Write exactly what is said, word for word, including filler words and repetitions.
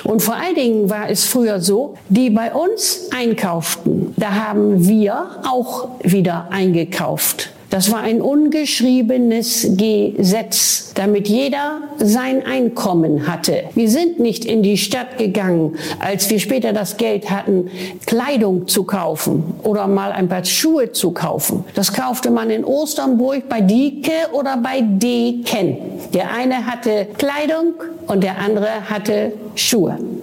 Und vor allen Dingen war es früher so, die bei uns einkauften, da haben wir auch wieder eingekauft. Das war ein ungeschriebenes Gesetz, damit jeder sein Einkommen hatte. Wir sind nicht in die Stadt gegangen, als wir später das Geld hatten, Kleidung zu kaufen oder mal ein paar Schuhe zu kaufen. Das kaufte man in Osternburg bei Dieke oder bei Deken. Der eine hatte Kleidung und der andere hatte Schuhe.